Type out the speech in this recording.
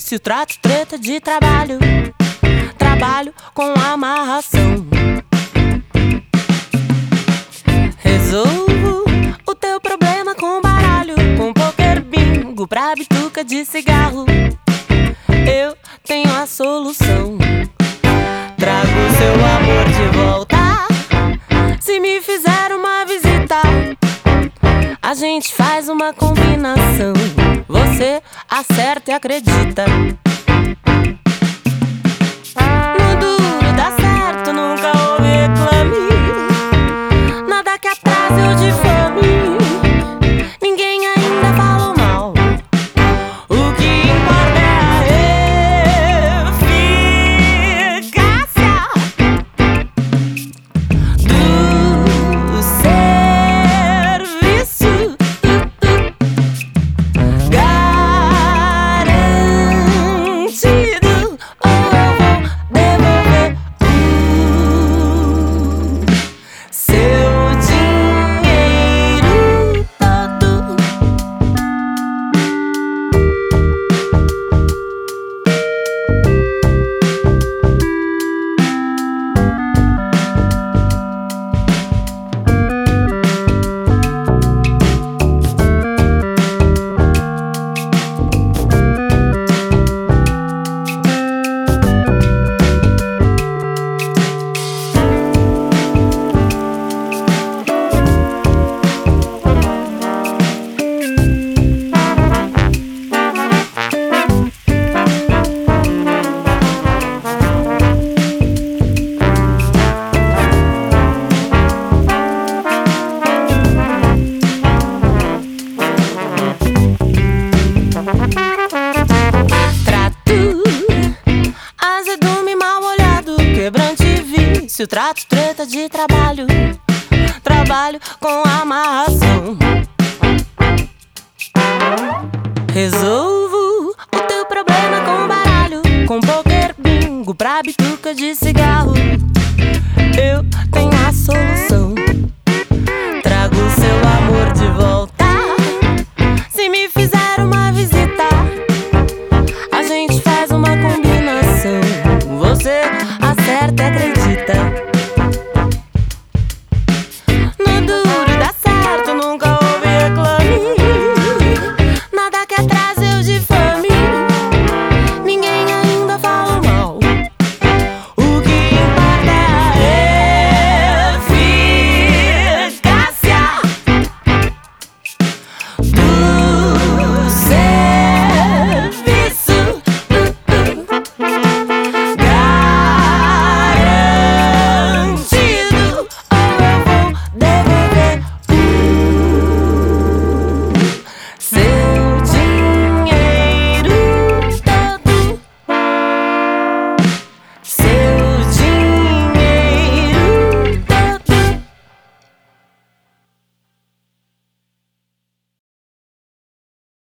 vício, trato, treta de trabalho. Trabalho com amarração. Resolvo o teu problema com baralho, com poker, bingo, pra bituca de cigarro. Eu tenho a solução. Trago seu amor de volta. Se me fizer uma visita, a gente faz uma combinação. Você acerta e acredita. No duro dá certo, nunca houve reclame. Nada que atrase ou de fome. Ninguém ainda falou mal. O que importa é a eficácia do serviço. Garantido. Ou eu vou devolver seu dinheiro todo. Trato, azedume mal olhado, quebrante vício, trato, treta de trabalho. Trabalho com amarração. Resolvo o teu problema com baralho, com poker, bingo, pra bituca de cigarro.